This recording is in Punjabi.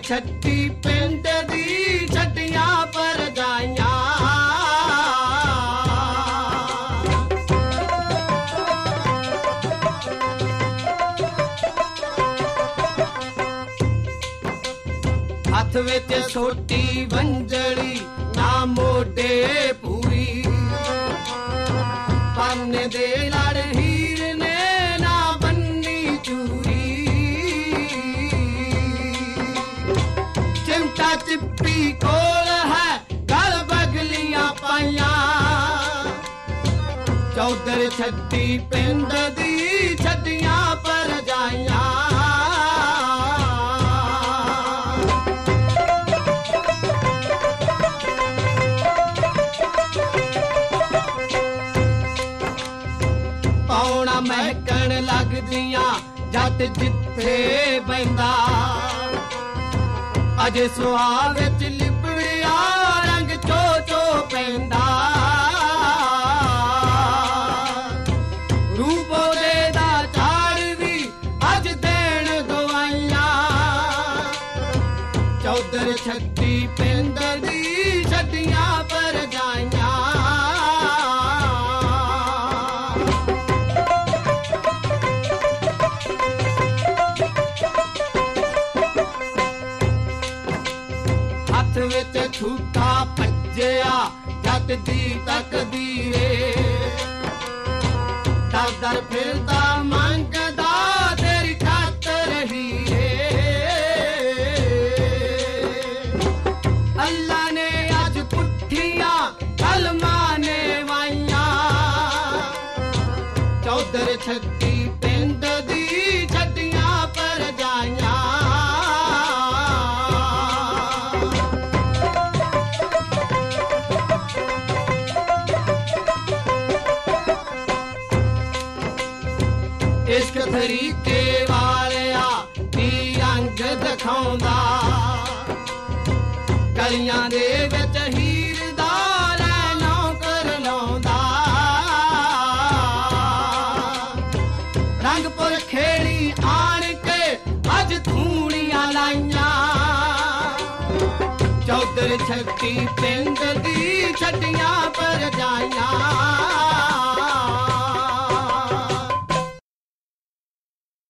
ਛੱਟੀ ਪਿੰਡ ਦੀ ਛੱਟੀਆਂ ਪਰਜਾਈਆਂ ਹੱਥ ਵਿੱਚ ਛੋਟੀ ਵੰਜਲੀ ਨਾ ਮੋਢੇ ਪੂਰੀ ਪੰਨੇ ਦੇ ਲੜ ਹੀਰ ਨੇ ਨਾ ਬੰਨੀ ਚੂਰੀ ਚਿਮਟਾ ਚਿੱਪੀ ਕੋਲ ਹੈ ਗਲ ਬਗਲੀਆਂ ਪਾਈਆਂ ਚੌਧਰ ਛੱਟੀ ਪਿੰਡ ਦੀ ਛੱਡੀਆਂ ਪਰਜਾਈਆਂ ਮਹਿਕਣ ਲੱਗਦੀਆਂ ਜੱਟ ਜਿੱਥੇ ਬੈਂਦਾ ਅਜੇ ਸੁਆਹ ਵਿੱਚ ਲਿਬੜਿਆ ਰੰਗ ਚੋ ਚੋ ਪੈਂਦਾ ਰੂਪ ਉਹਦੇ ਦਾ ਝਾੜ ਵੀ ਅੱਜ ਦੇਣ ਗਵਾਈਆਂ ਚੌਧਰ ਛੱਟੀ ਪਿੰਡ ਦੀ ਛੱਡੀਆਂ ਪਰਜਾਈਆਂ ਵਿੱਚ ਠੂਠਾ ਭੱਜਿਆ ਜੱਟ ਦੀ ਤਕਦੀਰੇ ਦਰ ਫਿਰਦਾ ਮੰਗਦਾ ਤੇਰੀ ਖਾਤਰ ਹੀਰੇ ਅੱਲਾ ਨੇ ਅੱਜ ਪੁੱਠੀਆਂ ਕਲਮਾਂ ਨੇ ਵਾਈਆਂ ਚੌਧਰ ਛੱਟੀ ਪਿੰਡ ਦੀ ਛੱਡੀਆਂ ਪਰਜਾਈਆਂ ਇਸ਼ਕ ਤਰੀਕੇ ਵਾਲਿਆ ਦੀ ਅੰਗ ਦਿਖਾਉਂਦਾ ਗਲੀਆਂ ਦੇ ਵਿੱਚ ਹੀਰ ਦਾ ਲੈਣੋਂ ਕਰ ਲਾਉਂਦਾ ਰੰਗਪੁਰ ਖੇੜੀ ਆਣ ਕੇ ਅੱਜ ਧੂਣੀਆਂ ਲਾਈਆਂ ਚੌਧਰ ਛੱਟੀ ਪਿੰਡ ਦੀ ਛੱਡੀਆਂ ਪਰਜਾਈਆਂ